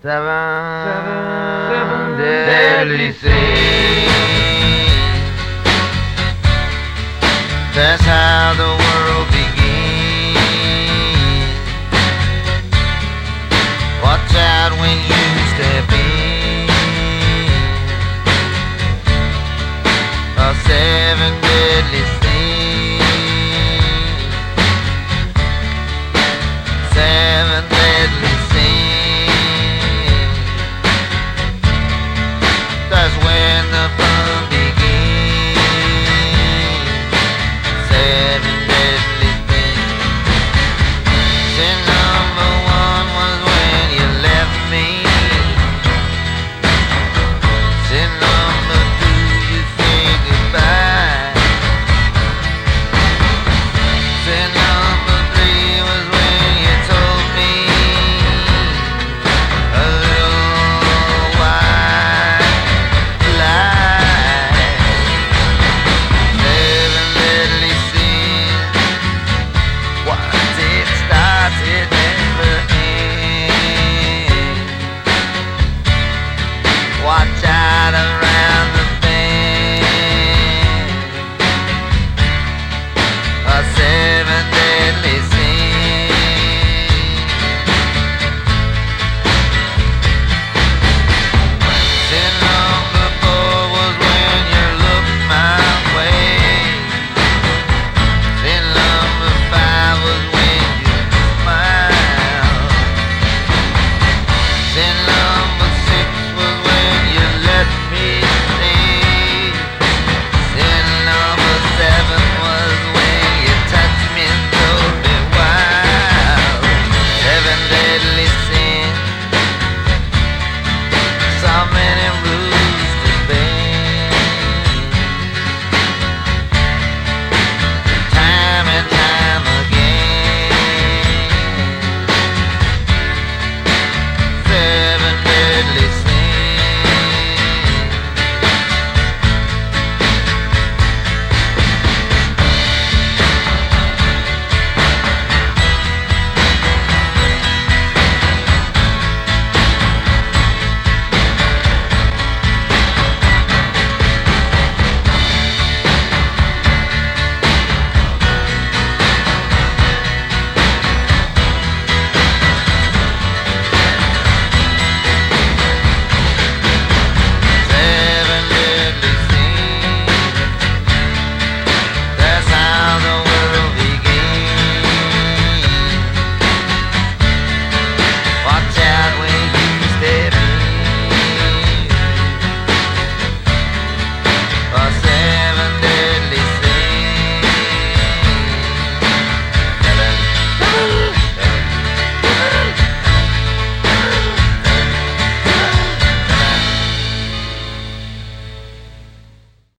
Seven deadly sins. That's how the world begins. Watch out when you step in. Seven deadly sins. Seven deadly sins. That's when the fun begins. Seven deadly sins. Sin number one was when you left me. Sin number two, you say goodbye. Sin number three was when you told me a little white lie. Seven deadly sins. Once it starts, it never ends. Watch out around the bend. Seven deadly sins. Sin number four was when you looked my way. Sin number five was when you smiled. Sin